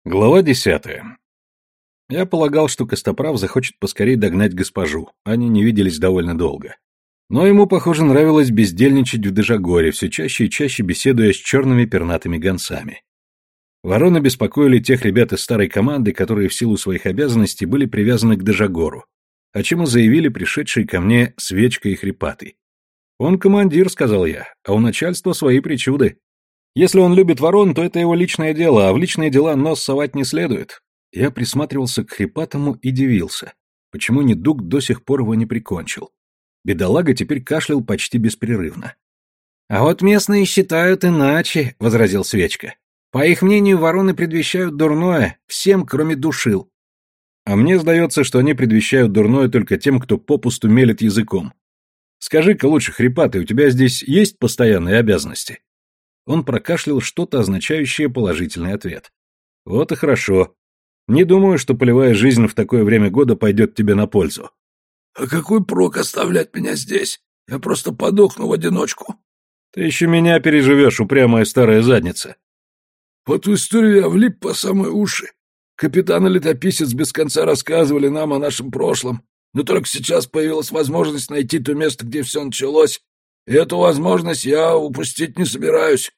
Глава 10. Я полагал, что Костоправ захочет поскорее догнать госпожу, они не виделись довольно долго. Но ему, похоже, нравилось бездельничать в Дежагоре, все чаще и чаще беседуя с черными пернатыми гонцами. Вороны беспокоили тех ребят из старой команды, которые в силу своих обязанностей были привязаны к Дежагору, о чем и заявили пришедшие ко мне Свечка и Хрипатый. «Он командир», — сказал я, — «а у начальства свои причуды. Если он любит ворон, то это его личное дело, а в личные дела нос совать не следует». Я присматривался к Хрипатому и дивился, почему недуг до сих пор его не прикончил. Бедолага теперь кашлял почти беспрерывно. «А вот местные считают иначе», — возразил Свечка. «По их мнению, вороны предвещают дурное, всем, кроме душил». «А мне сдается, что они предвещают дурное только тем, кто попусту мелет языком. Скажи-ка лучше, Хрипатый, у тебя здесь есть постоянные обязанности?» Он прокашлял что-то, означающее положительный ответ. «Вот и хорошо. Не думаю, что полевая жизнь в такое время года пойдет тебе на пользу». «А какой прок оставлять меня здесь? Я просто подохну в одиночку». «Ты еще меня переживешь, упрямая старая задница». «В эту историю я влип по самые уши. Капитан и летописец без конца рассказывали нам о нашем прошлом, но только сейчас появилась возможность найти то место, где все началось, и эту возможность я упустить не собираюсь».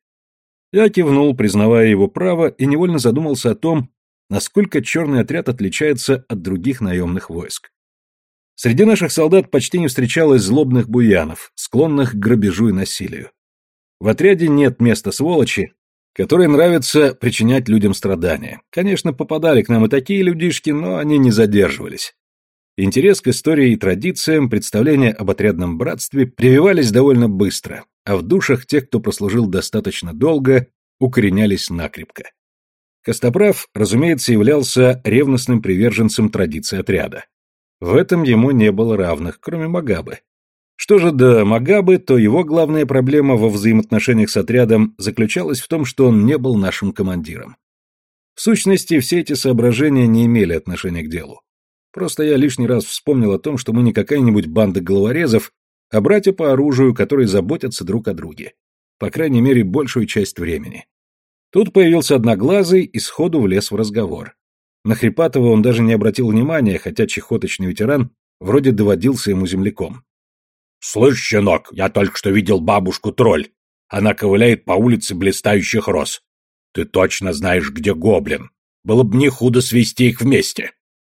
Я кивнул, признавая его право, и невольно задумался о том, насколько черный отряд отличается от других наемных войск. Среди наших солдат почти не встречалось злобных буянов, склонных к грабежу и насилию. В отряде нет места сволочи, которой нравится причинять людям страдания. Конечно, попадали к нам и такие людишки, но они не задерживались. Интерес к истории и традициям, представления об отрядном братстве прививались довольно быстро, а в душах тех, кто прослужил достаточно долго, укоренялись накрепко. Костоправ, разумеется, являлся ревностным приверженцем традиций отряда. В этом ему не было равных, кроме Магабы. Что же до Магабы, то его главная проблема во взаимоотношениях с отрядом заключалась в том, что он не был нашим командиром. В сущности, все эти соображения не имели отношения к делу. Просто я лишний раз вспомнил о том, что мы не какая-нибудь банда головорезов, а братья по оружию, которые заботятся друг о друге. По крайней мере, большую часть времени. Тут появился Одноглазый и сходу влез в разговор. На Хрипатова он даже не обратил внимания, хотя чехоточный ветеран вроде доводился ему земляком. «Слышь, щенок, я только что видел бабушку-тролль. Она ковыляет по улице блистающих роз. Ты точно знаешь, где гоблин. Было бы не худо свести их вместе».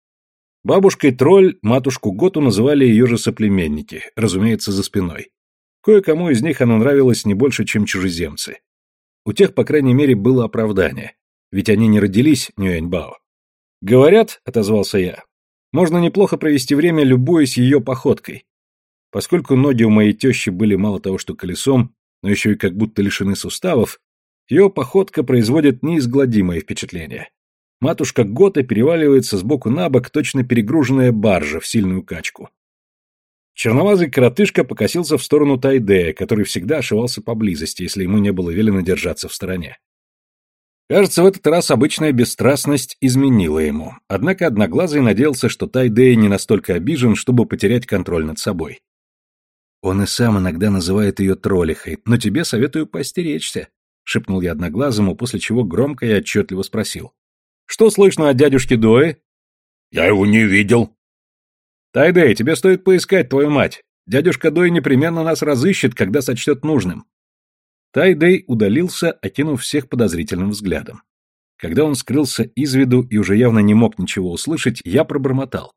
Бабушкой-тролль матушку Готу называли ее же соплеменники, разумеется, за спиной. Кое-кому из них она нравилась не больше, чем чужеземцы. У тех, по крайней мере, было оправдание, ведь они не родились Нюэньбао. «Говорят», — отозвался я, — «можно неплохо провести время, любуясь ее походкой». Поскольку ноги у моей тещи были мало того, что колесом, но еще и как будто лишены суставов, ее походка производит неизгладимое впечатление. Матушка Гота переваливается сбоку на бок, точно перегруженная баржа в сильную качку. Черновазый коротышка покосился в сторону Тайдея, который всегда ошивался поблизости, если ему не было велено держаться в стороне. Кажется, в этот раз обычная бесстрастность изменила ему, однако Одноглазый надеялся, что Тайдей не настолько обижен, чтобы потерять контроль над собой. «Он и сам иногда называет ее троллихой, но тебе советую поостеречься», — шепнул я Одноглазому, после чего громко и отчетливо спросил. «Что слышно от дядюшки Дои?» «Я его не видел». «Тайдей, тебе стоит поискать твою мать. Дядюшка Дой непременно нас разыщет, когда сочтет нужным». Тайдей удалился, окинув всех подозрительным взглядом. Когда он скрылся из виду и уже явно не мог ничего услышать, я пробормотал.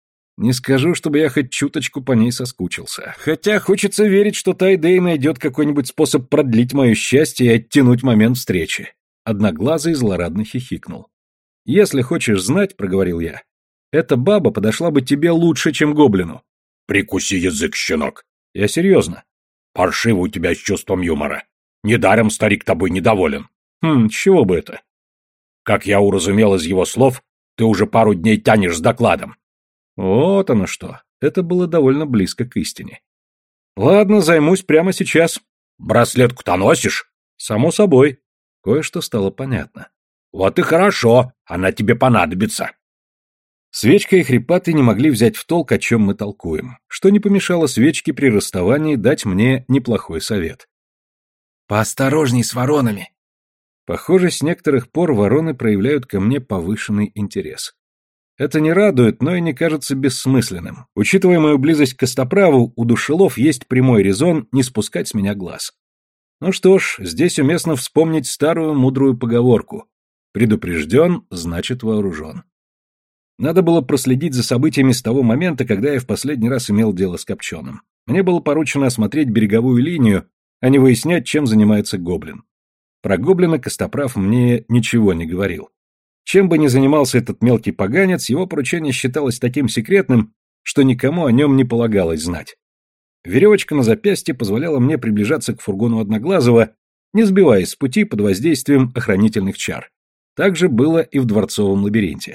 Не скажу, чтобы я хоть чуточку по ней соскучился. Хотя хочется верить, что Тайдей найдет какой-нибудь способ продлить мое счастье и оттянуть момент встречи. Одноглазый злорадно хихикнул. «Если хочешь знать, — проговорил я, — эта баба подошла бы тебе лучше, чем гоблину». «Прикуси язык, щенок». «Я серьезно». «Паршиво у тебя с чувством юмора. Недаром старик тобой недоволен». «С чего бы это?» «Как я уразумел из его слов, ты уже пару дней тянешь с докладом». Вот оно что. Это было довольно близко к истине. «Ладно, займусь прямо сейчас». «Браслетку-то носишь?» «Само собой». Кое-что стало понятно. «Вот и хорошо, она тебе понадобится». Свечка и Хрипатый не могли взять в толк, о чем мы толкуем, что не помешало Свечке при расставании дать мне неплохой совет. «Поосторожней с воронами». Похоже, с некоторых пор вороны проявляют ко мне повышенный интерес. Это не радует, но и не кажется бессмысленным. Учитывая мою близость к Костоправу, у душелов есть прямой резон не спускать с меня глаз. Ну что ж, здесь уместно вспомнить старую мудрую поговорку: предупрежден, значит вооружен. Надо было проследить за событиями с того момента, когда я в последний раз имел дело с Копченым. Мне было поручено осмотреть береговую линию, а не выяснять, чем занимается гоблин. Про гоблина Костоправ мне ничего не говорил. Чем бы ни занимался этот мелкий поганец, его поручение считалось таким секретным, что никому о нем не полагалось знать. Веревочка на запястье позволяла мне приближаться к фургону Одноглазого, не сбиваясь с пути под воздействием охранительных чар. Так же было и в дворцовом лабиринте.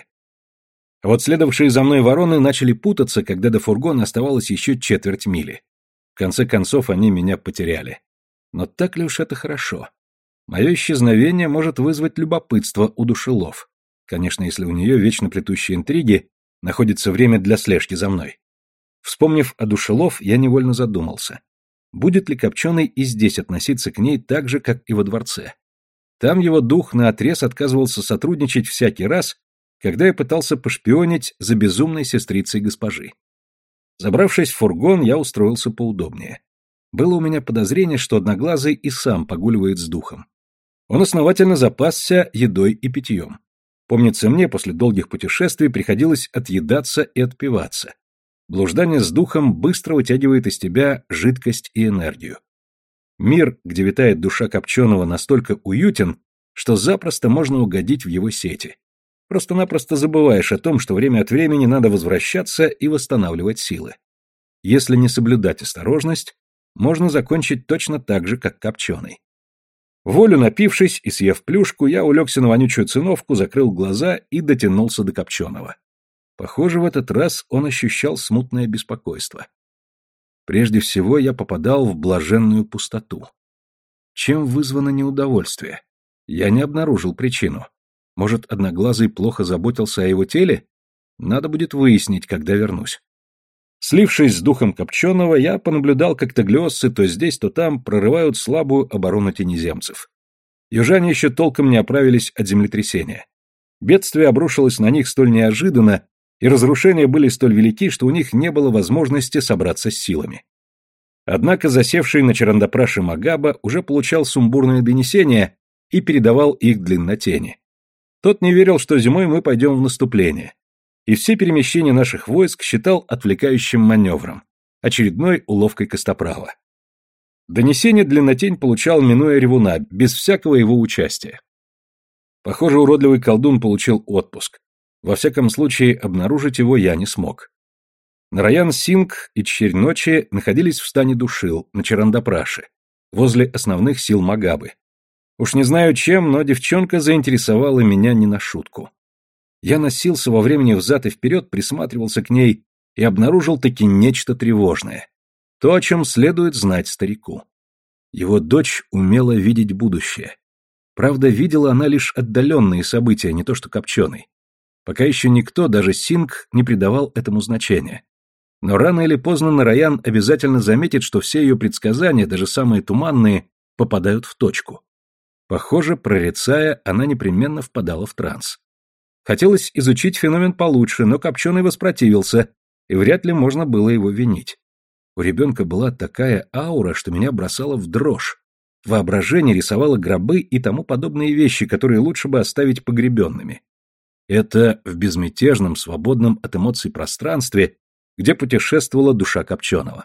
А вот следовавшие за мной вороны начали путаться, когда до фургона оставалось еще четверть мили. В конце концов, они меня потеряли. Но так ли уж это хорошо? Мое исчезновение может вызвать любопытство у душелов. Конечно, если у нее вечно плетущие интриги, находится время для слежки за мной. Вспомнив о душелов, я невольно задумался. Будет ли Копченый и здесь относиться к ней так же, как и во дворце? Там его дух наотрез отказывался сотрудничать всякий раз, когда я пытался пошпионить за безумной сестрицей госпожи. Забравшись в фургон, я устроился поудобнее. Было у меня подозрение, что Одноглазый и сам погуливает с духом. Он основательно запасся едой и питьем. Помнится мне, после долгих путешествий приходилось отъедаться и отпиваться. Блуждание с духом быстро вытягивает из тебя жидкость и энергию. Мир, где витает душа Копченого, настолько уютен, что запросто можно угодить в его сети. Просто-напросто забываешь о том, что время от времени надо возвращаться и восстанавливать силы. Если не соблюдать осторожность, можно закончить точно так же, как Копченый. Волю напившись и съев плюшку, я улегся на вонючую циновку, закрыл глаза и дотянулся до Копченого. Похоже, в этот раз он ощущал смутное беспокойство. Прежде всего, я попадал в блаженную пустоту. Чем вызвано неудовольствие? Я не обнаружил причину. Может, Одноглазый плохо заботился о его теле? Надо будет выяснить, когда вернусь. Слившись с духом Копченого, я понаблюдал, как таглиосцы то здесь, то там прорывают слабую оборону тенеземцев. Южане еще толком не оправились от землетрясения. Бедствие обрушилось на них столь неожиданно, и разрушения были столь велики, что у них не было возможности собраться с силами. Однако засевший на Чарандапраше Магаба уже получал сумбурные донесения и передавал их Длиннотени. Тот не верил, что зимой мы пойдем в наступление, и все перемещения наших войск считал отвлекающим маневром, очередной уловкой Костоправа. Донесение Длиннотень получал, минуя ревуна, без всякого его участия. Похоже, уродливый колдун получил отпуск. Во всяком случае, обнаружить его я не смог. Нараян Синг и Черь Ночи находились в стане Душил, на Чарандапраше, возле основных сил Магабы. Уж не знаю чем, но девчонка заинтересовала меня не на шутку. Я носился во времени взад и вперед, присматривался к ней и обнаружил таки нечто тревожное. То, о чем следует знать старику. Его дочь умела видеть будущее. Правда, видела она лишь отдаленные события, не то что Копченый. Пока еще никто, даже Синг, не придавал этому значения. Но рано или поздно Нараян обязательно заметит, что все ее предсказания, даже самые туманные, попадают в точку. Похоже, прорицая, она непременно впадала в транс. Хотелось изучить феномен получше, но Копченый воспротивился, и вряд ли можно было его винить. У ребенка была такая аура, что меня бросало в дрожь. Воображение рисовало гробы и тому подобные вещи, которые лучше бы оставить погребенными. Это в безмятежном, свободном от эмоций пространстве, где путешествовала душа Копченого.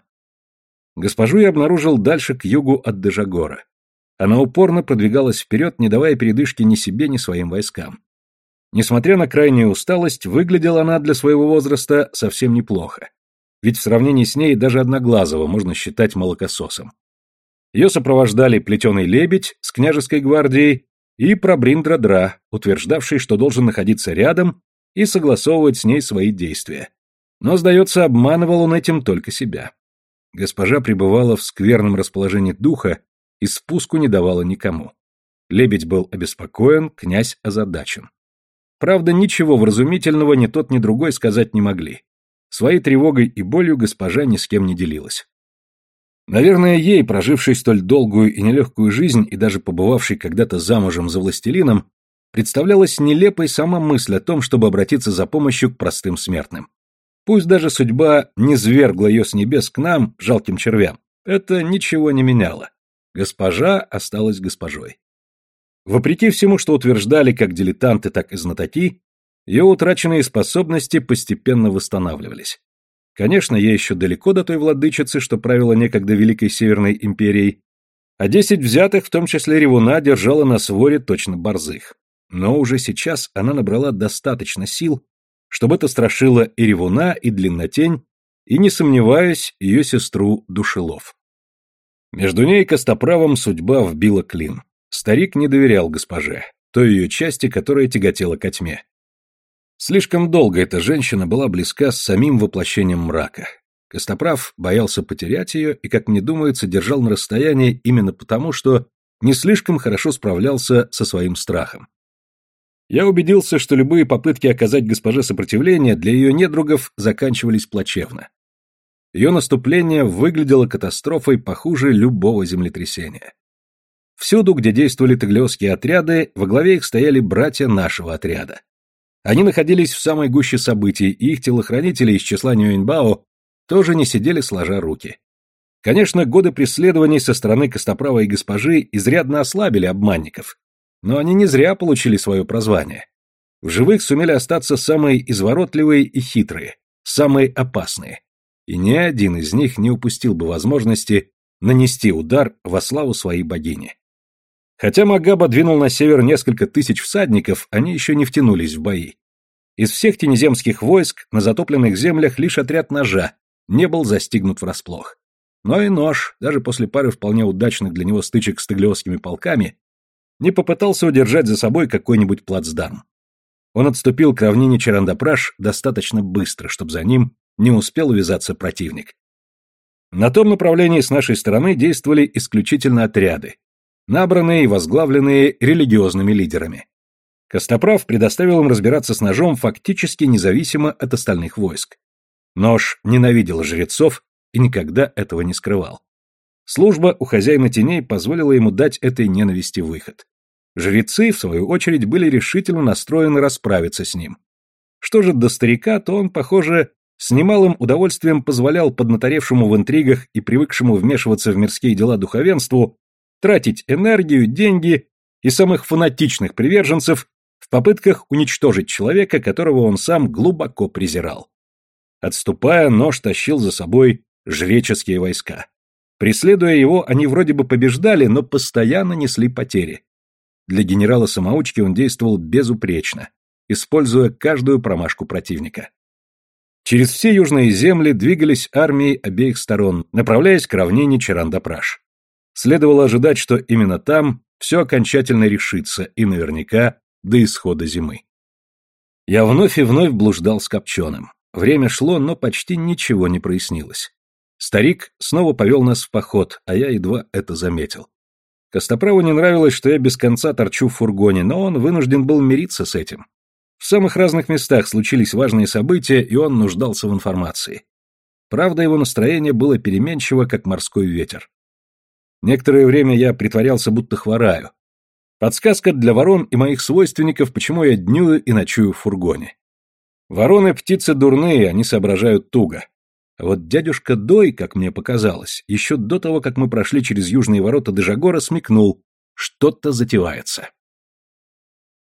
Госпожу я обнаружил дальше к югу от Дежагора. Она упорно продвигалась вперед, не давая передышки ни себе, ни своим войскам. Несмотря на крайнюю усталость, выглядела она для своего возраста совсем неплохо. Ведь в сравнении с ней даже Одноглазого можно считать молокососом. Ее сопровождали Плетеный Лебедь с княжеской гвардией и Прабриндра-Дра, утверждавший, что должен находиться рядом и согласовывать с ней свои действия. Но, сдается, обманывал он этим только себя. Госпожа пребывала в скверном расположении духа и спуску не давала никому. Лебедь был обеспокоен, князь озадачен. Правда, ничего вразумительного ни тот, ни другой сказать не могли. Своей тревогой и болью госпожа ни с кем не делилась. Наверное, ей, прожившей столь долгую и нелегкую жизнь и даже побывавшей когда-то замужем за властелином, представлялась нелепой сама мысль о том, чтобы обратиться за помощью к простым смертным. Пусть даже судьба не низвергла ее с небес к нам, жалким червям, это ничего не меняло. Госпожа осталась госпожой. Вопреки всему, что утверждали как дилетанты, так и знатоки, ее утраченные способности постепенно восстанавливались. Конечно, ей еще далеко до той владычицы, что правила некогда Великой Северной империей, а 10 взятых, в том числе Ревуна, держала на своре точно борзых. Но уже сейчас она набрала достаточно сил, чтобы это страшило и Ревуна, и Длиннотень, и, не сомневаюсь, ее сестру Душелов. Между ней и Костоправом судьба вбила клин. Старик не доверял госпоже, той ее части, которая тяготела ко тьме. Слишком долго эта женщина была близка с самим воплощением мрака. Костоправ боялся потерять ее и, как мне думается, держал на расстоянии именно потому, что не слишком хорошо справлялся со своим страхом. Я убедился, что любые попытки оказать госпоже сопротивление для ее недругов заканчивались плачевно. Ее наступление выглядело катастрофой похуже любого землетрясения. Всюду, где действовали таглиосские отряды, во главе их стояли братья нашего отряда. Они находились в самой гуще событий, и их телохранители из числа Нюэньбао тоже не сидели сложа руки. Конечно, годы преследований со стороны Костоправа и госпожи изрядно ослабили обманников, но они не зря получили свое прозвание. В живых сумели остаться самые изворотливые и хитрые, самые опасные, и ни один из них не упустил бы возможности нанести удар во славу своей богини. Хотя Магаба двинул на север несколько тысяч всадников, они еще не втянулись в бои. Из всех тенеземских войск на затопленных землях лишь отряд Ножа не был застигнут врасплох. Но и Нож, даже после пары вполне удачных для него стычек с таглиосскими полками, не попытался удержать за собой какой-нибудь плацдарм. Он отступил к равнине Чарандапраш достаточно быстро, чтобы за ним не успел увязаться противник. На том направлении с нашей стороны действовали исключительно отряды, набранные и возглавленные религиозными лидерами. Костоправ предоставил им разбираться с Ножом фактически независимо от остальных войск. Нож ненавидел жрецов и никогда этого не скрывал. Служба у хозяина теней позволила ему дать этой ненависти выход. Жрецы, в свою очередь, были решительно настроены расправиться с ним. Что же до старика, то он, похоже, с немалым удовольствием позволял поднаторевшему в интригах и привыкшему вмешиваться в мирские дела духовенству тратить энергию, деньги и самых фанатичных приверженцев в попытках уничтожить человека, которого он сам глубоко презирал. Отступая, Нож тащил за собой жреческие войска. Преследуя его, они вроде бы побеждали, но постоянно несли потери. Для генерала-самоучки он действовал безупречно, используя каждую промашку противника. Через все южные земли двигались армии обеих сторон, направляясь к равнине Чарандапраш. Следовало ожидать, что именно там все окончательно решится и наверняка до исхода зимы. Я вновь и вновь блуждал с Копченым. Время шло, но почти ничего не прояснилось. Старик снова повел нас в поход, а я едва это заметил. Костоправу не нравилось, что я без конца торчу в фургоне, но он вынужден был мириться с этим. В самых разных местах случились важные события, и он нуждался в информации. Правда, его настроение было переменчиво, как морской ветер. Некоторое время я притворялся, будто хвораю. Подсказка для ворон и моих свойственников, почему я днюю и ночую в фургоне. Вороны птицы дурные, они соображают туго. А вот дядюшка Дой, как мне показалось, еще до того, как мы прошли через южные ворота Дежагора, смекнул, что-то затевается.